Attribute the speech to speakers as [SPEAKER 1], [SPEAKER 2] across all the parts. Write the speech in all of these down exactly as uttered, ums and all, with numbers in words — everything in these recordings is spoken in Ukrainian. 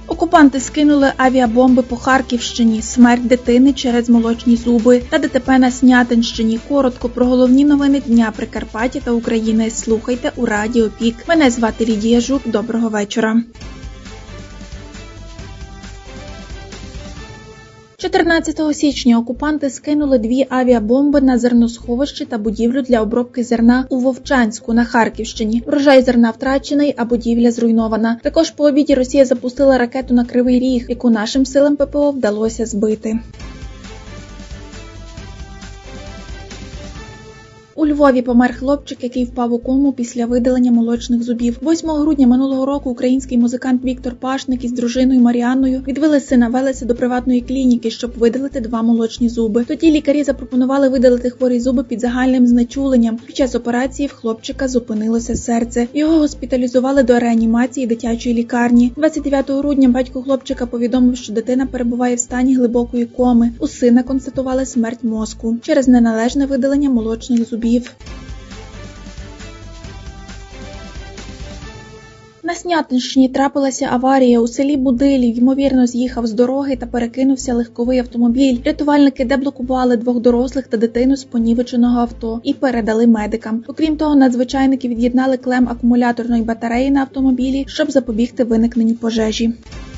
[SPEAKER 1] Окупанти скинули авіабомби по Харківщині, смерть дитини через молочні зуби та ДТП на Снятинщині. Коротко про головні новини дня Прикарпаття та України слухайте у Радіо Пік. Мене звати Лідія Жук. Доброго вечора. чотирнадцятого січня окупанти скинули дві авіабомби на зерносховище та будівлю для обробки зерна у Вовчанську на Харківщині. Врожай зерна втрачений, а будівля зруйнована. Також по обіді Росія запустила ракету на Кривий Ріг, яку нашим силам ППО вдалося збити. У Львові помер хлопчик, який впав у кому після видалення молочних зубів. восьмого грудня минулого року український музикант Віктор Пашник із дружиною Маріанною відвели сина Велеся до приватної клініки, щоб видалити два молочні зуби. Тоді лікарі запропонували видалити хворі зуби під загальним знечуленням. Під час операції в хлопчика зупинилося серце. Його госпіталізували до реанімації дитячої лікарні. двадцять дев'ятого грудня батько хлопчика повідомив, що дитина перебуває в стані глибокої коми. У сина констатували смерть мозку через неналежне видалення молочних зубів. На Снятинщині трапилася аварія. У селі Будилів, ймовірно, з'їхав з дороги та перекинувся легковий автомобіль. Рятувальники деблокували двох дорослих та дитину з понівеченого авто і передали медикам. Окрім того, надзвичайники від'єднали клем акумуляторної батареї на автомобілі, щоб запобігти виникненню пожежі.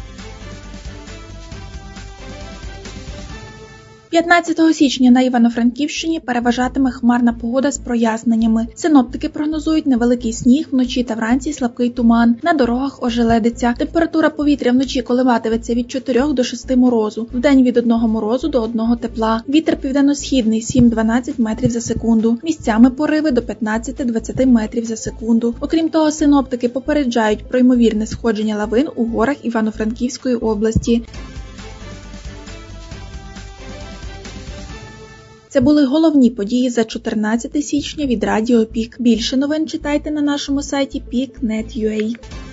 [SPEAKER 1] п'ятнадцятого січня на Івано-Франківщині переважатиме хмарна погода з проясненнями. Синоптики прогнозують невеликий сніг, вночі та вранці слабкий туман. На дорогах ожеледиться. Температура повітря вночі коливатиметься від чотирьох до шести морозу. Вдень від одного морозу до одного тепла. Вітер південно-східний сім-дванадцять метрів за секунду. Місцями пориви до п'ятнадцять-двадцять метрів за секунду. Окрім того, синоптики попереджають про ймовірне сходження лавин у горах Івано-Франківської області. Це були головні події за чотирнадцяте січня від Радіо Пік. Більше новин читайте на нашому сайті пік крапка нет крапка ю а.